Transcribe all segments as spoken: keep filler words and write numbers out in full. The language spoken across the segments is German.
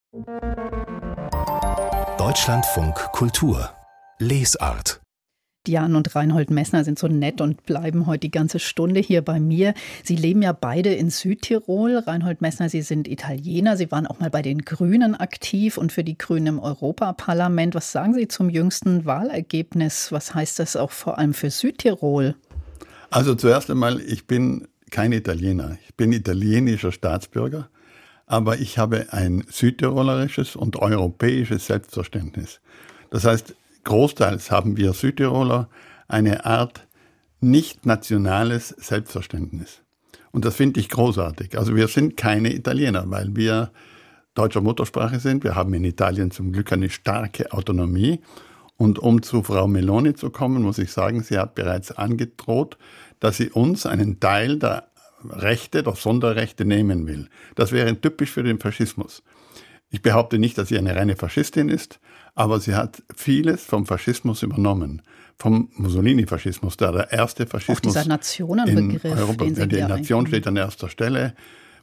Deutschlandfunk Kultur Lesart. Diane und Reinhold Messner sind so nett und bleiben heute die ganze Stunde hier bei mir. Sie leben ja beide in Südtirol. Reinhold Messner, Sie sind Italiener. Sie waren auch mal bei den Grünen aktiv und für die Grünen im Europaparlament. Was sagen Sie zum jüngsten Wahlergebnis? Was heißt das auch vor allem für Südtirol? Also zuerst einmal, ich bin kein Italiener. Ich bin italienischer Staatsbürger. Aber ich habe ein südtirolerisches und europäisches Selbstverständnis. Das heißt, großteils haben wir Südtiroler eine Art nicht nationales Selbstverständnis. Und das finde ich großartig. Also wir sind keine Italiener, weil wir deutscher Muttersprache sind. Wir haben in Italien zum Glück eine starke Autonomie. Und um zu Frau Meloni zu kommen, muss ich sagen, sie hat bereits angedroht, dass sie uns einen Teil der Rechte, der Sonderrechte nehmen will. Das wäre typisch für den Faschismus. Ich behaupte nicht, dass sie eine reine Faschistin ist, aber sie hat vieles vom Faschismus übernommen. Vom Mussolini-Faschismus, der der erste Faschismus auch dieser Nationenbegriff, in Europa, den Sie die Nation steht an erster Stelle.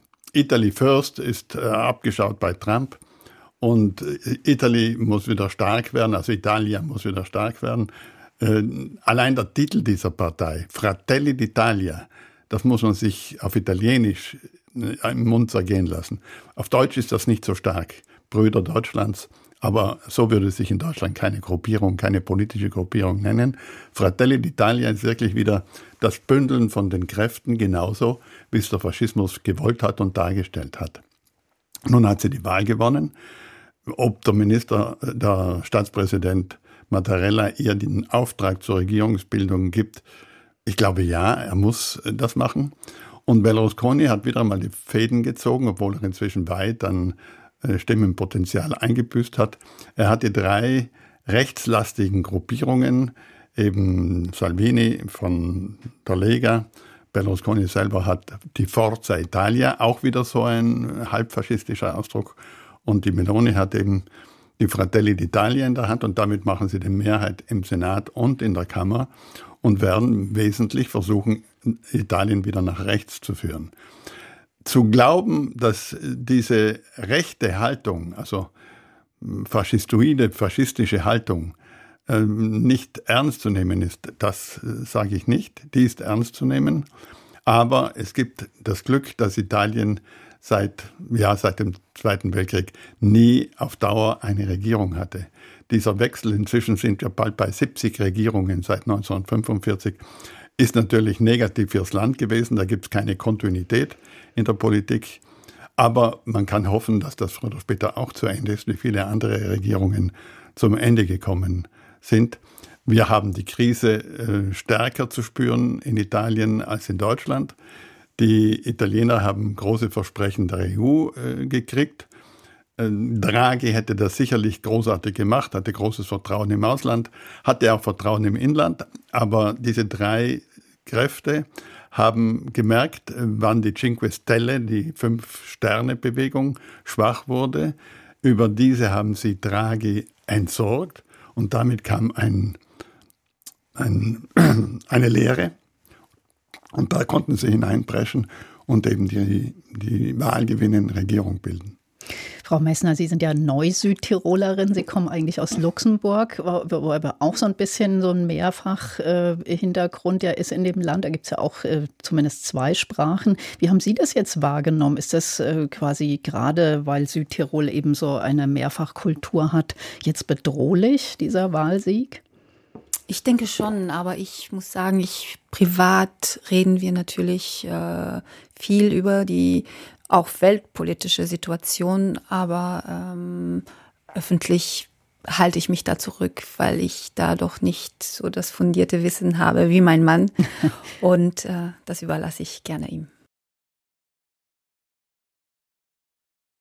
Italy first ist äh, abgeschaut bei Trump und Italy muss wieder stark werden, also Italia muss wieder stark werden. Äh, allein der Titel dieser Partei, Fratelli d'Italia, das muss man sich auf Italienisch im Mund zergehen lassen. Auf Deutsch ist das nicht so stark, Brüder Deutschlands, aber so würde sich in Deutschland keine Gruppierung, keine politische Gruppierung nennen. Fratelli d'Italia ist wirklich wieder das Bündeln von den Kräften, genauso wie es der Faschismus gewollt hat und dargestellt hat. Nun hat sie die Wahl gewonnen. Ob der Minister, der Staatspräsident Mattarella ihr den Auftrag zur Regierungsbildung gibt, ich glaube ja, er muss das machen. Und Berlusconi hat wieder einmal die Fäden gezogen, obwohl er inzwischen weit an Stimmenpotenzial eingebüßt hat. Er hat die drei rechtslastigen Gruppierungen, eben Salvini von der Lega, Berlusconi selber hat die Forza Italia, auch wieder so ein halbfaschistischer Ausdruck, und die Meloni hat eben die Fratelli d'Italia in der Hand und damit machen sie die Mehrheit im Senat und in der Kammer und werden wesentlich versuchen, Italien wieder nach rechts zu führen. Zu glauben, dass diese rechte Haltung, also faschistoide, faschistische Haltung, nicht ernst zu nehmen ist, das sage ich nicht. Die ist ernst zu nehmen. Aber es gibt das Glück, dass Italien seit, ja, seit dem Zweiten Weltkrieg nie auf Dauer eine Regierung hatte. Dieser Wechsel, inzwischen sind wir bald bei siebzig Regierungen seit neunzehnhundertfünfundvierzig, ist natürlich negativ fürs Land gewesen. Da gibt es keine Kontinuität in der Politik. Aber man kann hoffen, dass das früher oder später auch zu Ende ist, wie viele andere Regierungen zum Ende gekommen sind. Wir haben die Krise äh, stärker zu spüren in Italien als in Deutschland. Die Italiener haben große Versprechen der E U äh, gekriegt. Äh, Draghi hätte das sicherlich großartig gemacht, hatte großes Vertrauen im Ausland, hatte auch Vertrauen im Inland. Aber diese drei Kräfte haben gemerkt, wann die Cinque Stelle, die Fünf-Sterne-Bewegung, schwach wurde. Über diese haben sie Draghi entsorgt und damit kam ein, ein, eine Leere. Und da konnten sie hineinpreschen und eben die, die Wahl gewinnen, Regierung bilden. Frau Messner, Sie sind ja Neu-Südtirolerin. Sie kommen eigentlich aus Luxemburg, wo aber auch so ein bisschen so ein Mehrfach-Hintergrund ja ist in dem Land. Da gibt es ja auch äh, zumindest zwei Sprachen. Wie haben Sie das jetzt wahrgenommen? Ist das äh, quasi gerade, weil Südtirol eben so eine Mehrfachkultur hat, jetzt bedrohlich, dieser Wahlsieg? Ich denke schon, aber ich muss sagen, ich privat reden wir natürlich äh, viel über die auch weltpolitische Situation, aber ähm, öffentlich halte ich mich da zurück, weil ich da doch nicht so das fundierte Wissen habe wie mein Mann und äh, das überlasse ich gerne ihm.